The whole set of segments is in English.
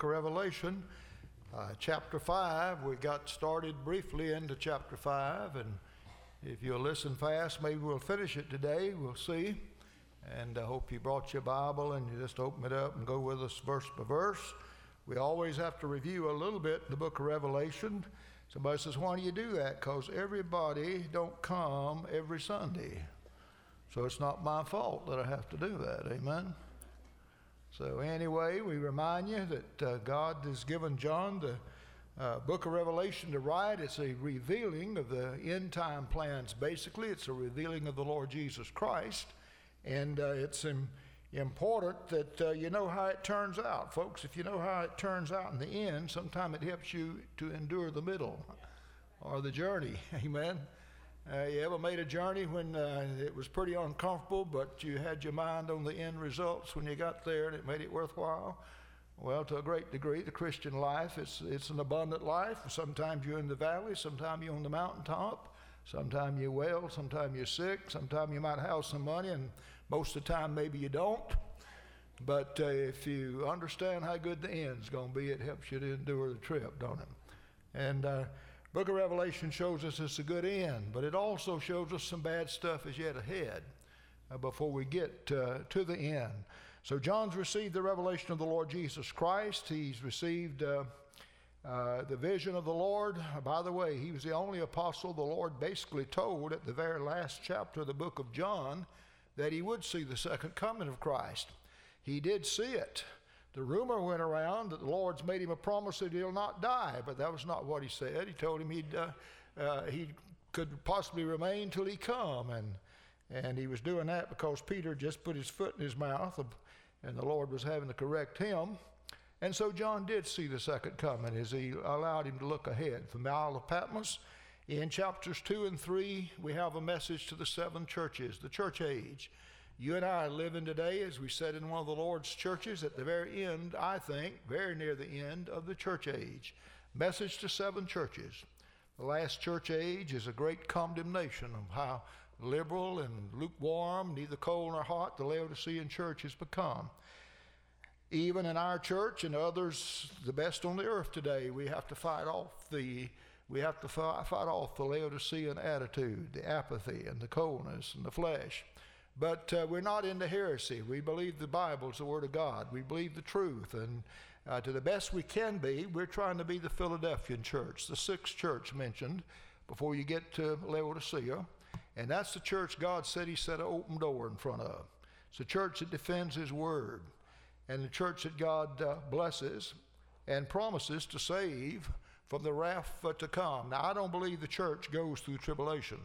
book of Revelation, chapter 5. We got started briefly into chapter 5, and if you'll listen fast, maybe we'll finish it today. We'll see. And I hope you brought your Bible and you just open it up and go with us verse by verse. We always have to review a little bit the book of Revelation. Somebody says, why do you do that? Because everybody don't come every Sunday. So it's not my fault that I have to do that. Amen? So anyway, we remind you that God has given John the book of Revelation to write. It's a revealing of the end time plans. Basically, it's a revealing of the Lord Jesus Christ. And it's important that you know how it turns out. Folks, if you know how it turns out in the end, sometimes it helps you to endure the middle or the journey. Amen? You ever made a journey when it was pretty uncomfortable, but you had your mind on the end results when you got there and it made it worthwhile? Well, to a great degree, the Christian life, it's an abundant life. Sometimes you're in the valley, sometimes you're on the mountaintop, sometimes you're well, sometimes you're sick, sometimes you might have some money, and most of the time maybe you don't. But if you understand how good the end's going to be, it helps you to endure the trip, don't it? And book of Revelation shows us it's a good end, but it also shows us some bad stuff is yet ahead before we get to the end. So John's received the revelation of the Lord Jesus Christ. He's received the vision of the Lord. By the way, he was the only apostle the Lord basically told at the very last chapter of the book of John that he would see the second coming of Christ. He did see it. The rumor went around that the Lord's made him a promise that he'll not die, but that was not what he said. He told him he could possibly remain till he come, and he was doing that because Peter just put his foot in his mouth, and the Lord was having to correct him. And so John did see the second coming as he allowed him to look ahead. From the Isle of Patmos, in chapters 2 and 3, we have a message to the 7 churches, the church age. You and I are living today, as we said in one of the Lord's churches, at the very end, I think, very near the end of the church age. Message to 7 churches. The last church age is a great condemnation of how liberal and lukewarm, neither cold nor hot, the Laodicean church has become. Even in our church and others, the best on the earth today, we have to fight off the Laodicean attitude, the apathy and the coldness and the flesh. But we're not into heresy. We believe the Bible is the Word of God. We believe the truth. And to the best we can be, we're trying to be the Philadelphian church, the 6th church mentioned before you get to Laodicea. And that's the church God said he set an open door in front of. It's a church that defends his Word, and the church that God blesses and promises to save from the wrath to come. Now, I don't believe the church goes through tribulation.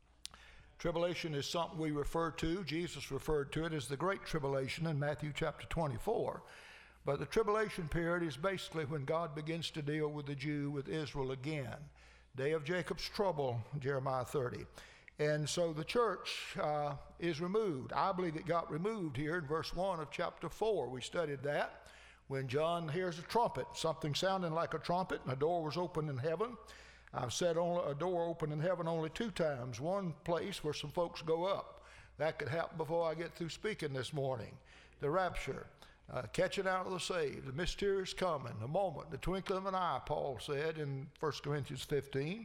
Tribulation is something we refer to. Jesus referred to it as the Great Tribulation in Matthew chapter 24. But the tribulation period is basically when God begins to deal with the Jew, with Israel again. Day of Jacob's trouble, Jeremiah 30. And so the church is removed. I believe it got removed here in verse 1 of chapter 4. We studied that when John hears a trumpet, something sounding like a trumpet, and a door was opened in heaven. I've said a door open in heaven only 2 times. One place where some folks go up. That could happen before I get through speaking this morning. The rapture, catching out of the saved, the mysterious coming, the moment, the twinkling of an eye, Paul said in 1 Corinthians 15.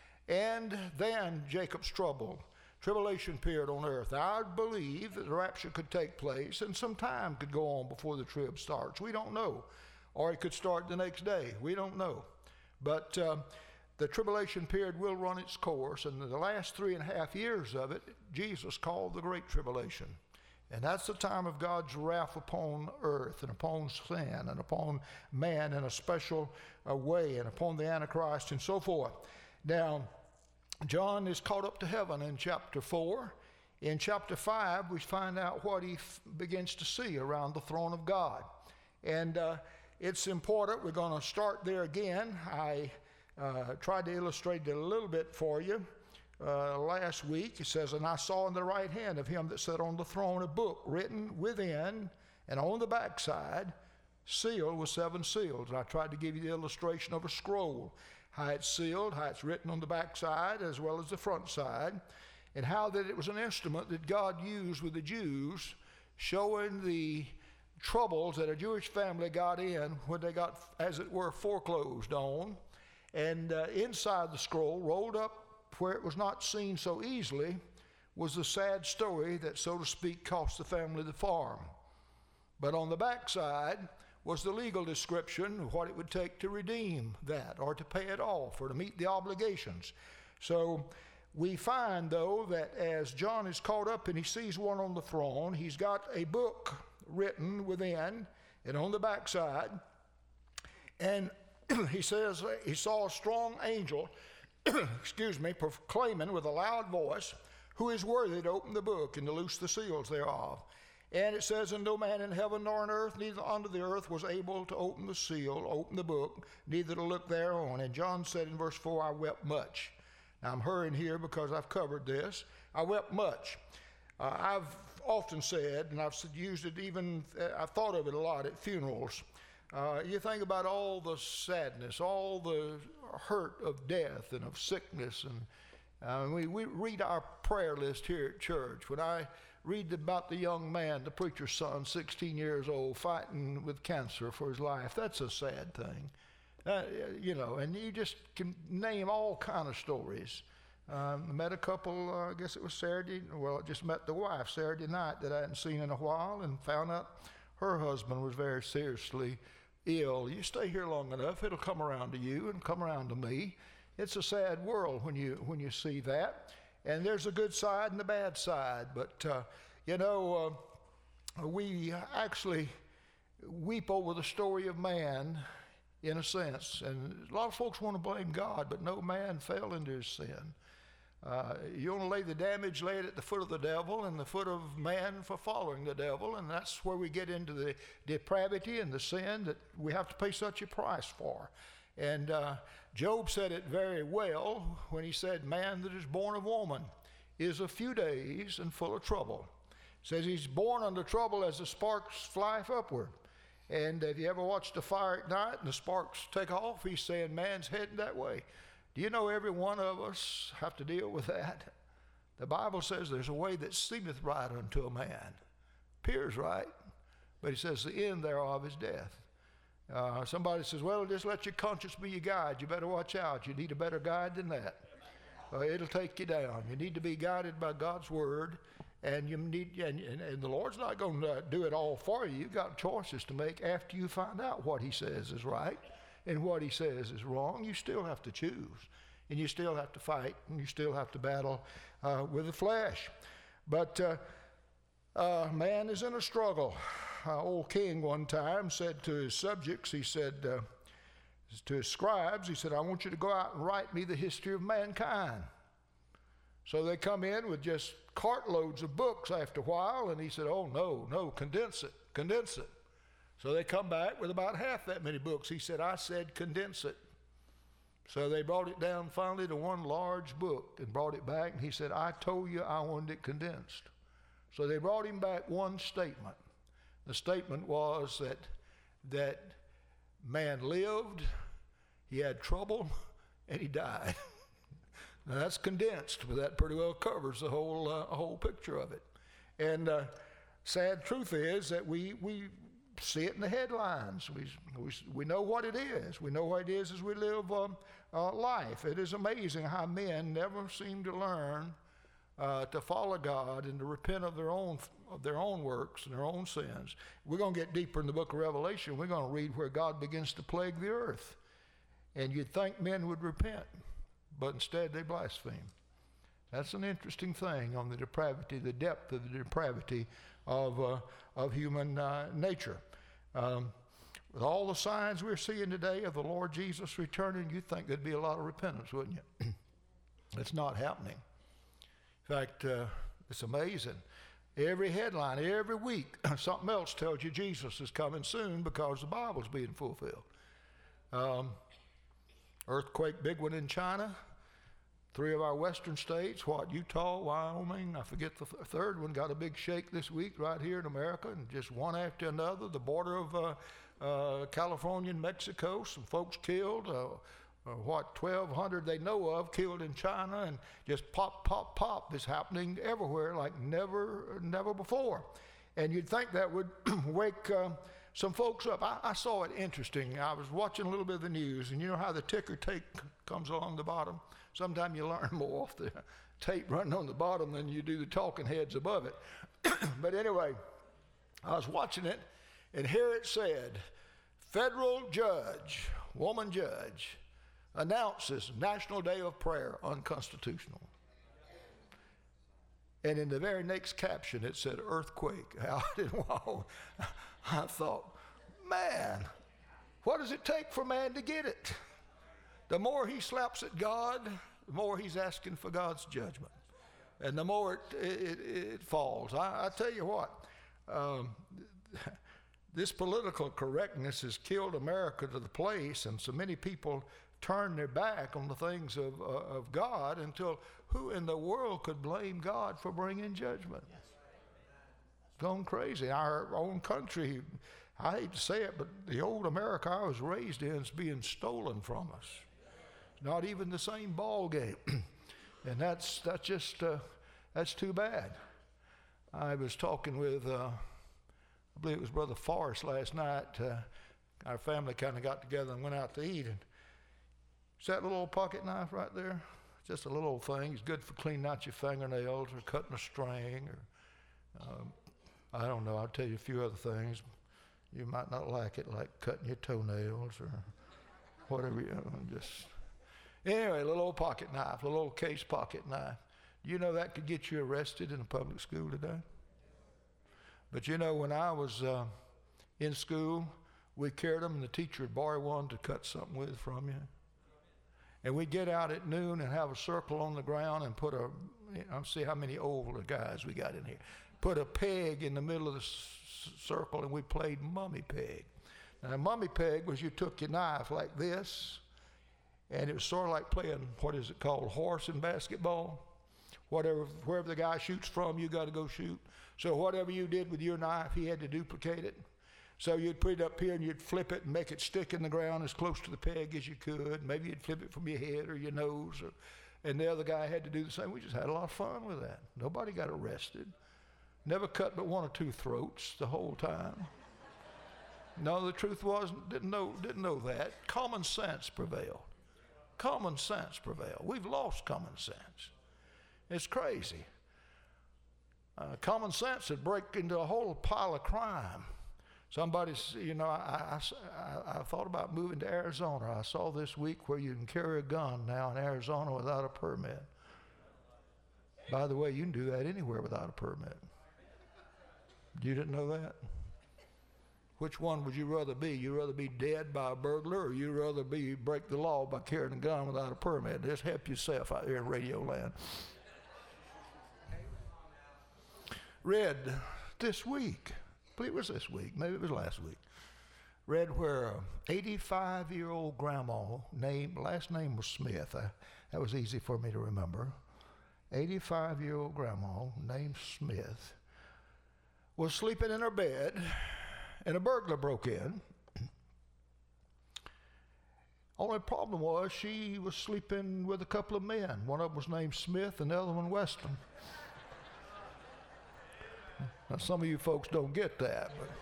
And then Jacob's trouble, tribulation period on earth. I believe that the rapture could take place and some time could go on before the trib starts. We don't know. Or it could start the next day. We don't know. But the tribulation period will run its course, and the last 3.5 years of it, Jesus called the Great Tribulation. And that's the time of God's wrath upon earth and upon sin and upon man in a special way and upon the Antichrist and so forth. Now, John is caught up to heaven in chapter 4. In chapter 5, we find out what he begins to see around the throne of God. And it's important. We're going to start there again. I tried to illustrate it a little bit for you last week. It says, and I saw in the right hand of him that sat on the throne a book written within and on the backside, sealed with 7 seals. And I tried to give you the illustration of a scroll, how it's sealed, how it's written on the backside as well as the front side, and how that it was an instrument that God used with the Jews, showing the troubles that a Jewish family got in when they got, as it were, foreclosed on. And inside the scroll, rolled up where it was not seen so easily, was the sad story that, so to speak, cost the family the farm. But on the backside was the legal description of what it would take to redeem that or to pay it off or to meet the obligations. So we find, though, that as John is caught up and he sees one on the throne, he's got a book written within and on the backside. And he says he saw a strong angel, proclaiming with a loud voice, "Who is worthy to open the book and to loose the seals thereof?" And it says, "And no man in heaven nor on earth, neither under the earth, was able to open the seal, open the book, neither to look thereon." And John said in verse 4, "I wept much." Now I'm hurrying here because I've covered this. I wept much. I've often said, and I've used it even, I've thought of it a lot at funerals. You think about all the sadness, all the hurt of death and of sickness. And we read our prayer list here at church. When I read about the young man, the preacher's son, 16 years old, fighting with cancer for his life, that's a sad thing. And you just can name all kind of stories. I met a couple, I guess it was Saturday, well, I just met the wife Saturday night that I hadn't seen in a while, and found out her husband was very seriously ill. You stay here long enough, it'll come around to you and come around to me. It's a sad world when you see that. And there's a good side and a bad side. But, we actually weep over the story of man in a sense. And a lot of folks want to blame God, but no man fell into his sin. You want to lay the damage, lay it at the foot of the devil and the foot of man for following the devil. And that's where we get into the depravity and the sin that we have to pay such a price for. And Job said it very well when he said, "Man that is born of woman is of few days and full of trouble." Says he's born under trouble as the sparks fly upward. And if you ever watched a fire ignite and the sparks take off, he's saying man's heading that way. Do you know every one of us have to deal with that? The Bible says there's a way that seemeth right unto a man. Appears right, but he says the end thereof is death. Somebody says, "Well, just let your conscience be your guide." You better watch out. You need a better guide than that. It'll take you down. You need to be guided by God's word, and you need, and the Lord's not going to do it all for you. You've got choices to make after you find out what he says is right and what he says is wrong. You still have to choose, and you still have to fight, and you still have to battle with the flesh. But man is in a struggle. Old king one time said to his subjects, he said to his scribes, he said, "I want you to go out and write me the history of mankind." So they come in with just cartloads of books after a while, and he said, "Oh, no, condense it. So they come back with about half that many books. He said, "I said condense it." So they brought it down finally to one large book and brought it back, and he said, "I told you I wanted it condensed." So they brought him back one statement. The statement was that man lived, he had trouble, and he died. Now that's condensed, but that pretty well covers the whole picture of it. And sad truth is that we see it in the headlines. We know what it is. We know what it is as we live life. It is amazing how men never seem to learn to follow God and to repent of their own works and their own sins. We're going to get deeper in the book of Revelation. We're going to read where God begins to plague the earth. And you'd think men would repent, but instead they blaspheme. That's an interesting thing on the depravity, the depth of the depravity of human nature. With all the signs we're seeing today of the Lord Jesus returning, you'd think there'd be a lot of repentance, wouldn't you? It's not happening. In fact, it's amazing. Every headline, every week, something else tells you Jesus is coming soon because the Bible's being fulfilled. Earthquake, big one in China. 3 of our western states, Utah, Wyoming, I forget the third one, got a big shake this week right here in America, and just one after another. The border of California and Mexico, some folks killed. 1,200 they know of killed in China, and just pop is happening everywhere like never before. And you'd think that would wake some folks up. I saw it interesting. I was watching a little bit of the news, and you know how the ticker tape comes along the bottom? Sometimes you learn more off the tape running on the bottom than you do the talking heads above it. But anyway, I was watching it, and here it said, federal judge, woman judge, announces National Day of Prayer unconstitutional. And in the very next caption, it said, earthquake out in Wyoming. I thought, man, what does it take for man to get it? The more he slaps at God, the more he's asking for God's judgment. And the more it falls. I tell you what, this political correctness has killed America to the place, and so many people turn their back on the things of God until who in the world could blame God for bringing judgment? Gone crazy. Our own country, I hate to say it, but the old America I was raised in is being stolen from us. Not even the same ball game. And that's too bad. I was talking with, I believe it was Brother Forrest last night. Our family kind of got together and went out to eat. And it's that little old pocket knife right there. Just a little old thing. It's good for cleaning out your fingernails or cutting a string or, I don't know, I'll tell you a few other things. You might not like it, like cutting your toenails or whatever, just. Anyway, a little old pocket knife, a little old case pocket knife. You know that could get you arrested in a public school today? But you know, when I was in school, we carried them and the teacher would borrow one to cut something with from you. And we'd get out at noon and have a circle on the ground and put I'll see how many older guys we got in here. Put a peg in the middle of the circle and we played mummy peg. Now, mummy peg was you took your knife like this, and it was sort of like playing, what is it called, horse in basketball? Wherever the guy shoots from, you got to go shoot. So whatever you did with your knife, he had to duplicate it. So you'd put it up here and you'd flip it and make it stick in the ground as close to the peg as you could. Maybe you'd flip it from your head or your nose, and the other guy had to do the same. We just had a lot of fun with that. Nobody got arrested. Never cut but one or two throats the whole time. No, the truth was, didn't know that. Common sense prevailed. Common sense prevailed. We've lost common sense. It's crazy. Common sense would break into a whole pile of crime. Somebody's, I thought about moving to Arizona. I saw this week where you can carry a gun now in Arizona without a permit. By the way, you can do that anywhere without a permit. You didn't know that? Which one would you rather be? You rather be dead by a burglar, or you rather break the law by carrying a gun without a permit? Just help yourself out here in Radio Land. Read this week, I believe it was this week, maybe it was last week, read where an 85-year-old grandma, last name was Smith. That was easy for me to remember. 85-year-old grandma named Smith was sleeping in her bed, and a burglar broke in. Only problem was she was sleeping with a couple of men. One of them was named Smith and the other one Weston. Now, some of you folks don't get that, but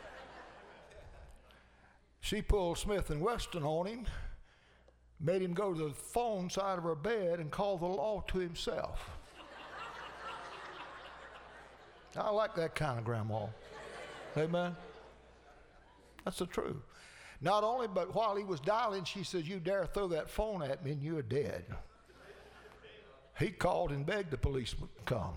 she pulled Smith and Weston on him, made him go to the phone side of her bed and call the law to himself. I like that kind of grandma. Amen? That's the truth. Not only, but while he was dialing, she says, "You dare throw that phone at me and you're dead." He called and begged the policeman to come.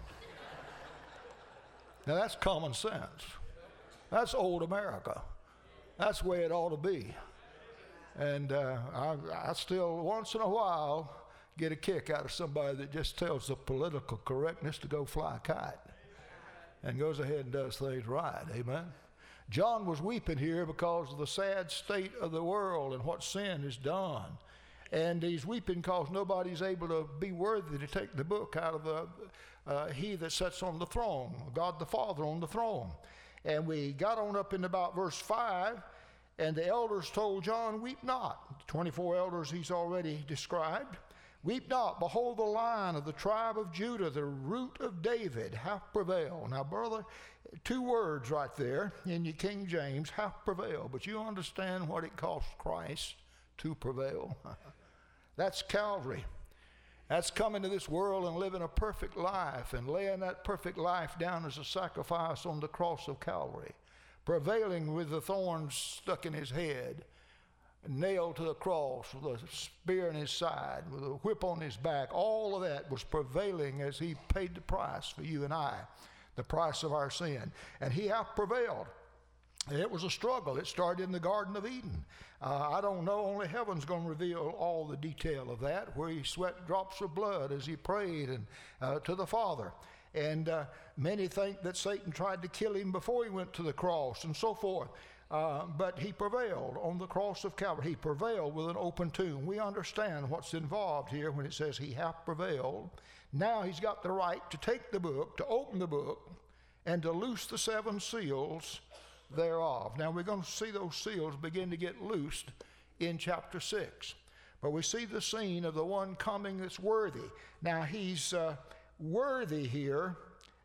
Now that's common sense. That's old America. That's the way it ought to be. And I still, once in a while, get a kick out of somebody that just tells the political correctness to go fly a kite and goes ahead and does things right. Amen. John was weeping here because of the sad state of the world and what sin has done. And he's weeping because nobody's able to be worthy to take the book out of he that sits on the throne, God the Father on the throne. And we got on up in about verse 5, and the elders told John, "Weep not." 24 elders he's already described. Weep not, behold the Lion of the tribe of Judah, the Root of David, hath prevailed. Now, brother, 2 words right there in your King James, hath prevailed. But you understand what it cost Christ to prevail? That's Calvary. That's coming to this world and living a perfect life and laying that perfect life down as a sacrifice on the cross of Calvary. Prevailing with the thorns stuck in his head, nailed to the cross with a spear in his side, with a whip on his back. All of that was prevailing as he paid the price for you and I, the price of our sin. And he hath prevailed. It was a struggle. It started in the Garden of Eden. I don't know, only heaven's going to reveal all the detail of that, where he sweat drops of blood as he prayed and to the Father. And many think that Satan tried to kill him before he went to the cross and so forth. But he prevailed on the cross of Calvary. He prevailed with an open tomb. We understand what's involved here when it says he hath prevailed. Now he's got the right to take the book, to open the book, and to loose the 7 seals thereof. Now we're going to see those seals begin to get loosed in chapter 6. But we see the scene of the one coming that's worthy. Now he's worthy here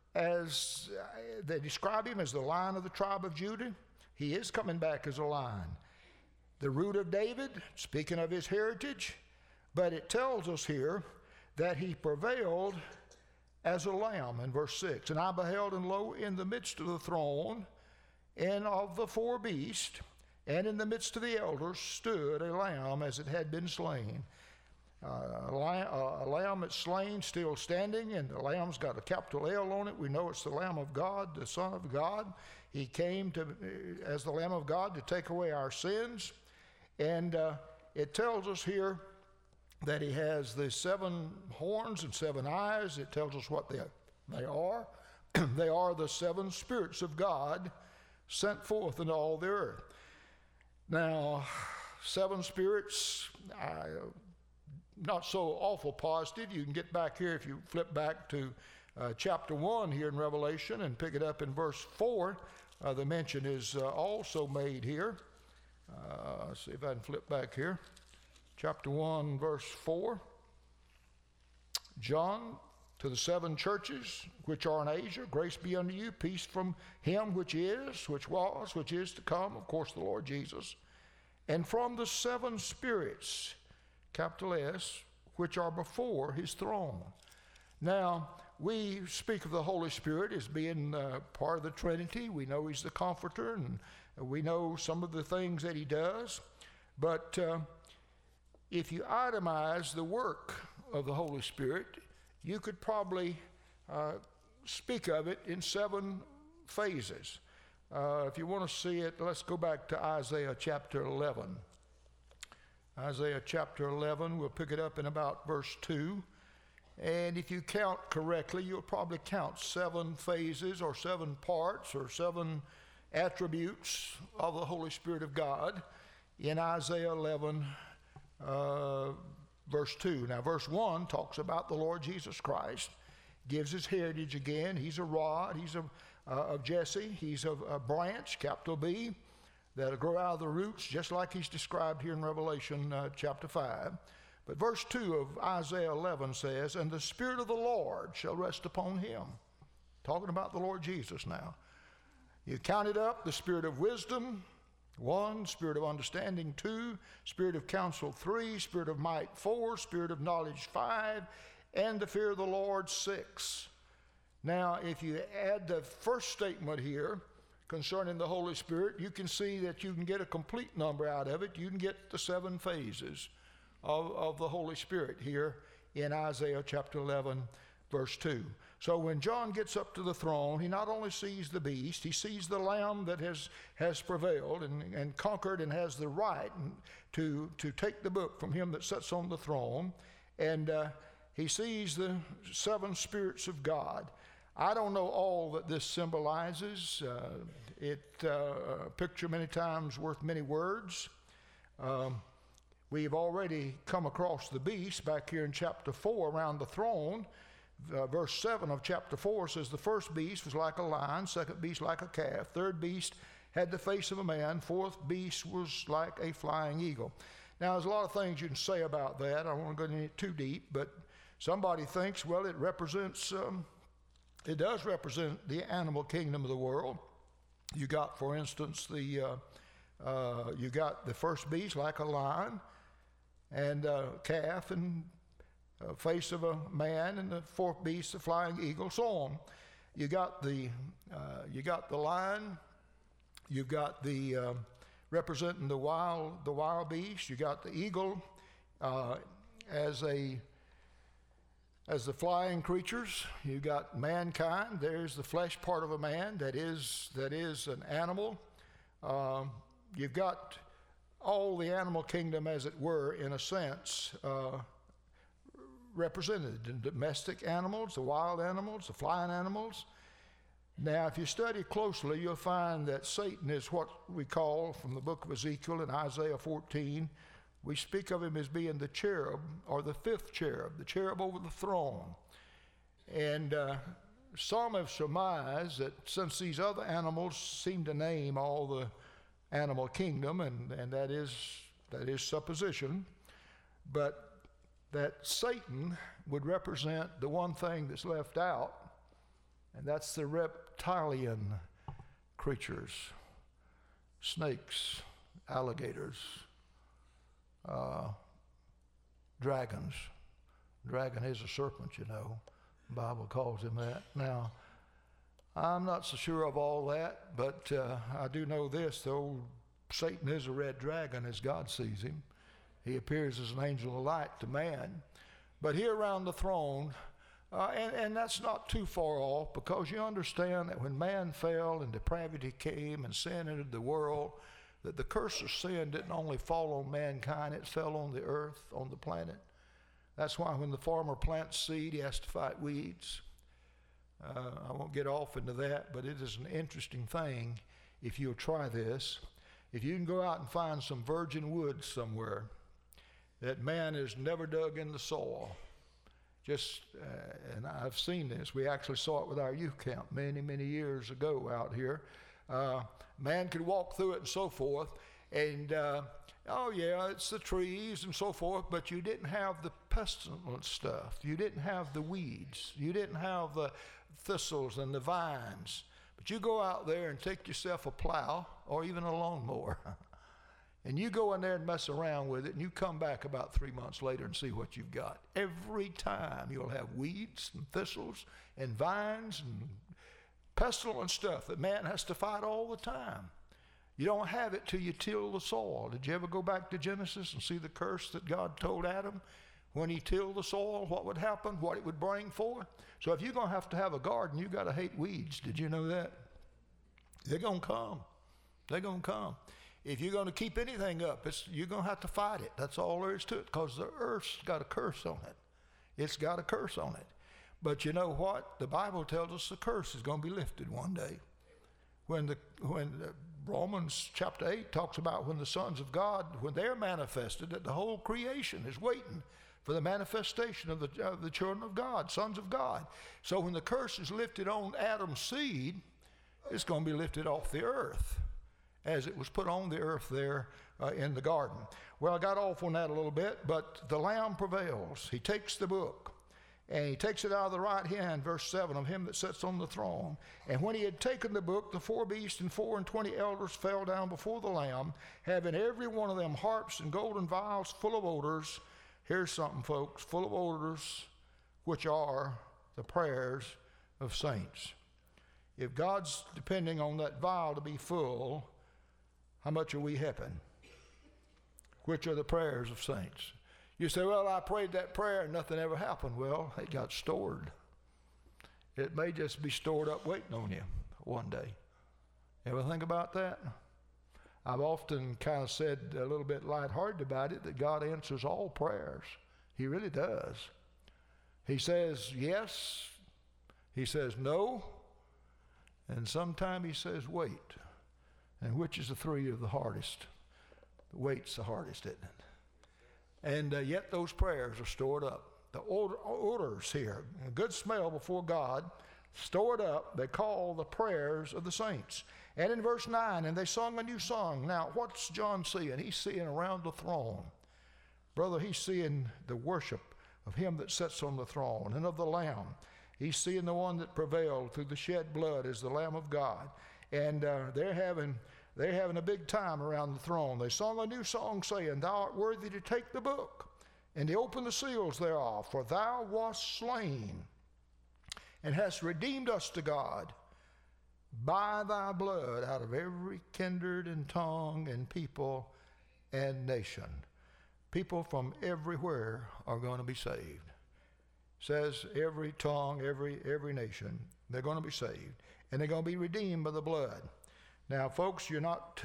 as they describe him as the Lion of the tribe of Judah. He is coming back as a lion. The Root of David, speaking of his heritage, but it tells us here that he prevailed as a lamb in verse 6. And I beheld, and lo, in the midst of the throne and of the 4 beasts, and in the midst of the elders stood a lamb as it had been slain. A lamb that's slain, still standing, and the lamb's got a capital L on it. We know it's the Lamb of God, the Son of God. He came as the Lamb of God to take away our sins. And it tells us here that he has the 7 horns and 7 eyes. It tells us what they are. They are the 7 spirits of God sent forth into all the earth. Now, 7 spirits, not so awful positive. You can get back here if you flip back to chapter 1 here in Revelation and pick it up in verse 4. The mention is also made here. Let's see if I can flip back here. Chapter 1, verse 4. John, to the 7 churches which are in Asia, grace be unto you, peace from him which is, which was, which is to come, of course the Lord Jesus, and from the 7 spirits, capital S, which are before his throne. Now, we speak of the Holy Spirit as being part of the Trinity. We know he's the Comforter, and we know some of the things that he does. But if you itemize the work of the Holy Spirit, you could probably speak of it in 7 phases. If you want to see it, let's go back to Isaiah chapter 11. Isaiah chapter 11, we'll pick it up in about verse 2. And if you count correctly, you'll probably count 7 phases or 7 parts or 7 attributes of the Holy Spirit of God in Isaiah 11, verse 2. Now, verse 1 talks about the Lord Jesus Christ, gives his heritage again. He's a rod, he's of Jesse, he's of a branch, capital B, that'll grow out of the roots, just like he's described here in Revelation chapter 5. But verse 2 of Isaiah 11 says, and the Spirit of the Lord shall rest upon him. Talking about the Lord Jesus now. You count it up, the Spirit of wisdom, 1, Spirit of understanding, 2, Spirit of counsel, 3, Spirit of might, 4, Spirit of knowledge, 5, and the fear of the Lord, 6. Now, if you add the first statement here concerning the Holy Spirit, you can see that you can get a complete number out of it. You can get the 7 phases of the Holy Spirit here in Isaiah chapter 11, verse 2. So when John gets up to the throne, he not only sees the beast, he sees the Lamb that has prevailed and conquered and has the right to take the book from him that sits on the throne, and he sees the 7 spirits of God. I don't know all that this symbolizes. A picture many times worth many words. We've already come across the beast back here in chapter 4 around the throne. Verse 7 of chapter 4 says the first beast was like a lion, second beast like a calf, third beast had the face of a man, fourth beast was like a flying eagle. Now, there's a lot of things you can say about that. I don't want to go into it too deep, but somebody thinks, well, it does represent the animal kingdom of the world. You got, for instance, you got the first beast like a lion, and a calf, and face of a man, and the fourth beast, the flying eagle, so on. You got the lion. You've got the representing the wild beast. You got the eagle as the flying creatures. You got mankind. There's the flesh part of a man that is an animal. You've got all the animal kingdom, as it were, in a sense, represented. The domestic animals, the wild animals, the flying animals. Now, if you study closely, you'll find that Satan is what we call, from the book of Ezekiel and Isaiah 14, we speak of him as being the cherub, or the fifth cherub, the cherub over the throne. And some have surmised that since these other animals seem to name all the animal kingdom, and that is supposition, but that Satan would represent the one thing that's left out, and that's the reptilian creatures, snakes, alligators, dragons. Dragon is a serpent, you know. The Bible calls him that. Now, I'm not so sure of all that, but I do know this, though. Satan is a red dragon as God sees him. He appears as an angel of light to man. But here around the throne, and that's not too far off, because you understand that when man fell and depravity came and sin entered the world, that the curse of sin didn't only fall on mankind, it fell on the earth, on the planet. That's why when the farmer plants seed, he has to fight weeds. I won't get off into that, but it is an interesting thing if you'll try this. If you can go out and find some virgin wood somewhere that man has never dug in the soil, and I've seen this. We actually saw it with our youth camp many, many years ago out here. Man could walk through it and so forth, and oh yeah, it's the trees and so forth, but you didn't have the pestilent stuff. You didn't have the weeds. You didn't have the thistles and the vines. But you go out there and take yourself a plow or even a lawnmower, and you go in there and mess around with it, and you come back about 3 months later and see what you've got. Every time you'll have weeds and thistles and vines and pestilent stuff that man has to fight all the time. You don't have it till you till the soil. Did you ever go back to Genesis and see the curse that God told Adam? When he tilled the soil, what would happen, what it would bring forth? So if you're going to have a garden, you've got to hate weeds. Did you know that? They're going to come. They're going to come. If you're going to keep anything up, you're going to have to fight it. That's all there is to it, because the earth's got a curse on it. It's got a curse on it. But you know what? The Bible tells us the curse is going to be lifted one day. When Romans chapter 8 talks about when the sons of God, when they're manifested, that the whole creation is waiting for the manifestation of the children of God, sons of God. So when the curse is lifted on Adam's seed, it's going to be lifted off the earth, as it was put on the earth there in the garden. Well, I got off on that a little bit, but the Lamb prevails. He takes the book, and he takes it out of the right hand, verse 7, of him that sits on the throne. And when he had taken the book, the 4 beasts and 24 elders fell down before the Lamb, having every one of them harps and golden vials full of odors. Here's something, folks, full of odors, which are the prayers of saints. If God's depending on that vial to be full, how much are we helping? Which are the prayers of saints? You say, well, I prayed that prayer and nothing ever happened. Well, it got stored. It may just be stored up waiting on you one day. Ever think about that? I've often kind of said a little bit lighthearted about it, that God answers all prayers. He really does. He says yes. He says no. And sometimes he says wait. And which is the three of the hardest? The wait's the hardest, isn't it? And yet those prayers are stored up. The odors here, a good smell before God, stored up, they call the prayers of the saints. And in verse 9, and they sung a new song. Now, what's John seeing? He's seeing around the throne. Brother, he's seeing the worship of him that sits on the throne and of the Lamb. He's seeing the one that prevailed through the shed blood as the Lamb of God. And they're having a big time around the throne. They sung a new song saying, Thou art worthy to take the book and to open the seals thereof, for thou wast slain and hast redeemed us to God by thy blood out of every kindred and tongue and people and nation. People from everywhere are going to be saved. It says every tongue, every nation, they're going to be saved. And they're going to be redeemed by the blood. Now, folks, you're not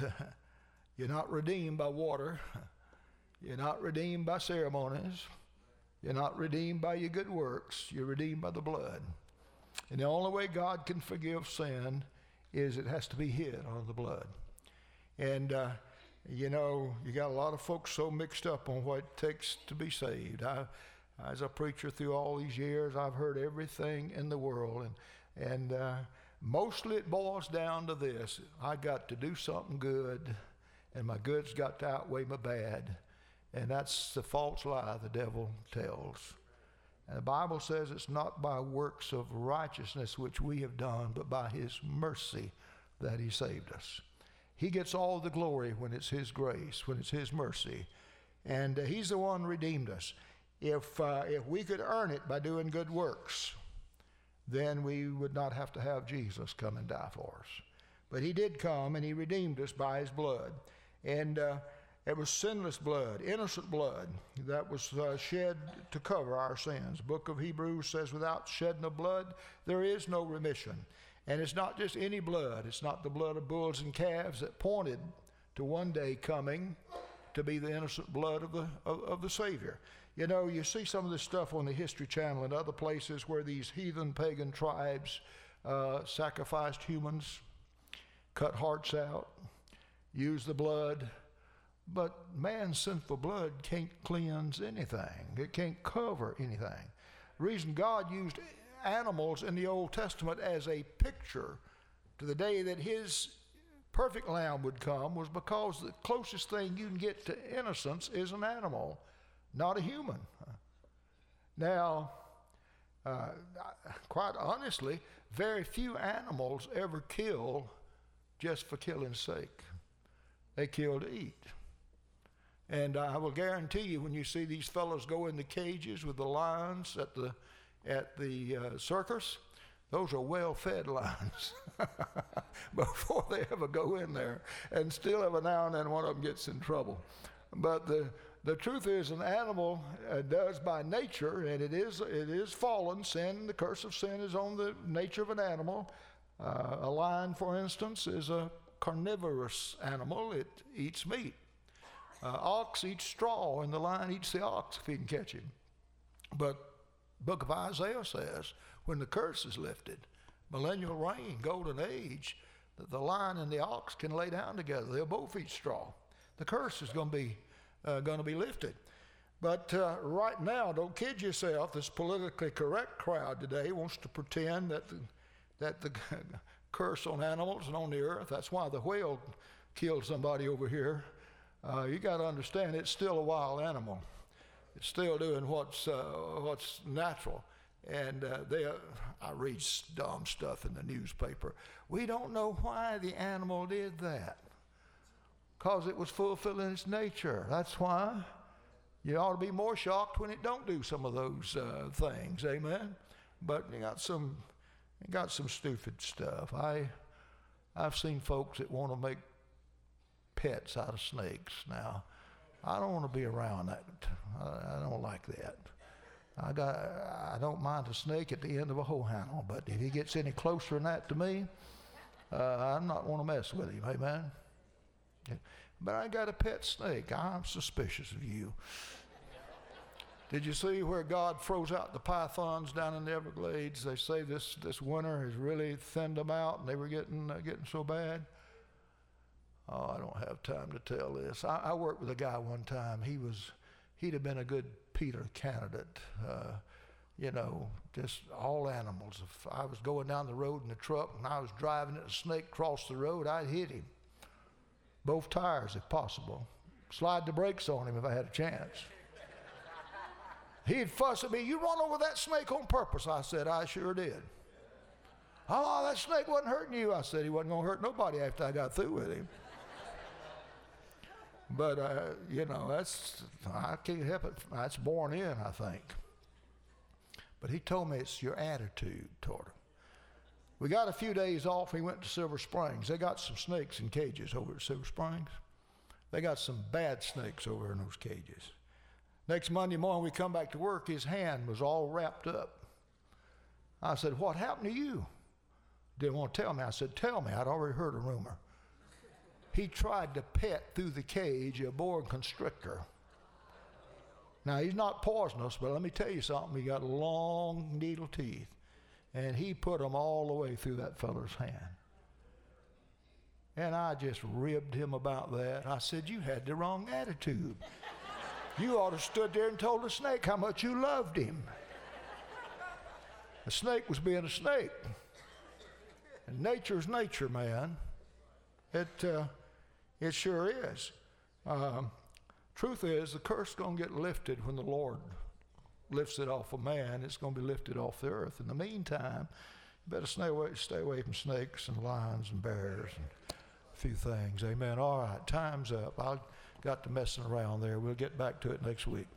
redeemed by water. You're not redeemed by ceremonies. You're not redeemed by your good works. You're redeemed by the blood. And the only way God can forgive sin is it has to be hid under the blood. And, you got a lot of folks so mixed up on what it takes to be saved. As a preacher through all these years, I've heard everything in the world. And mostly it boils down to this. I got to do something good, and my good's got to outweigh my bad. And that's the false lie the devil tells. And the Bible says it's not by works of righteousness which we have done, but by his mercy that he saved us. He gets all the glory when it's his grace, when it's his mercy. And he's the one who redeemed us. If we could earn it by doing good works, then we would not have to have Jesus come and die for us. But he did come, and he redeemed us by his blood. And it was sinless blood, innocent blood, that was shed to cover our sins. The book of Hebrews says, without shedding of blood, there is no remission. And it's not just any blood. It's not the blood of bulls and calves that pointed to one day coming to be the innocent blood of the Savior. You see some of this stuff on the History Channel and other places where these heathen pagan tribes sacrificed humans, cut hearts out, used the blood. But man's sinful blood can't cleanse anything. It can't cover anything. The reason God used animals in the Old Testament as a picture to the day that his perfect lamb would come was because the closest thing you can get to innocence is an animal, not a human. Now, quite honestly, very few animals ever kill just for killing's sake. They kill to eat. And I will guarantee you, when you see these fellows go in the cages with the lions at the circus, those are well-fed lions before they ever go in there. And still every now and then one of them gets in trouble. But the truth is, an animal does by nature, and it is fallen. Sin, the curse of sin is on the nature of an animal. A lion, for instance, is a carnivorous animal. It eats meat. Ox eats straw, and the lion eats the ox if he can catch him. But the book of Isaiah says, when the curse is lifted, millennial reign, golden age, that the lion and the ox can lay down together. They'll both eat straw. The curse is going to be lifted. But right now, don't kid yourself. This politically correct crowd today wants to pretend that the curse on animals and on the earth, that's why the whale killed somebody over here. You got to understand, it's still a wild animal. It's still doing what's natural. And I read dumb stuff in the newspaper. We don't know why the animal did that. Because it was fulfilling its nature. That's why. You ought to be more shocked when it don't do some of those things. Amen. But you got some stupid stuff. I've seen folks that want to make pets out of snakes. Now, I don't want to be around that. I don't like that. I don't mind a snake at the end of a hoe handle, but if he gets any closer than that to me, I'm not want to mess with him. Amen. But I got a pet snake. I'm suspicious of you. Did you see where God froze out the pythons down in the Everglades? They say this winter has really thinned them out, and they were getting so bad. Oh, I don't have time to tell this. I worked with a guy one time. He'd have been a good Peter candidate. Just all animals. If I was going down the road in the truck and I was driving it, a snake crossed the road, I'd hit him. Both tires, if possible. Slide the brakes on him if I had a chance. He'd fuss at me, you run over that snake on purpose. I said, I sure did. Oh, that snake wasn't hurting you. I said, he wasn't going to hurt nobody after I got through with him. But, you know, I can't help it. That's born in, I think. But he told me it's your attitude toward him. We got a few days off. We went to Silver Springs. They got some snakes in cages over at Silver Springs. They got some bad snakes over in those cages. Next Monday morning, we come back to work. His hand was all wrapped up. I said, what happened to you? Didn't want to tell me. I said, tell me. I'd already heard a rumor. He tried to pet through the cage a boa constrictor. Now, he's not poisonous, but let me tell you something. He got long needle teeth, and he put them all the way through that feller's hand. And I just ribbed him about that. I said, you had the wrong attitude. You ought to have stood there and told the snake how much you loved him. The snake was being a snake. And nature's nature, man. It sure is. Truth is, the curse is going to get lifted when the Lord lifts it off of man. It's going to be lifted off the earth. In the meantime, you better stay away from snakes and lions and bears and a few things. Amen. All right, time's up. I got to messing around there. We'll get back to it next week.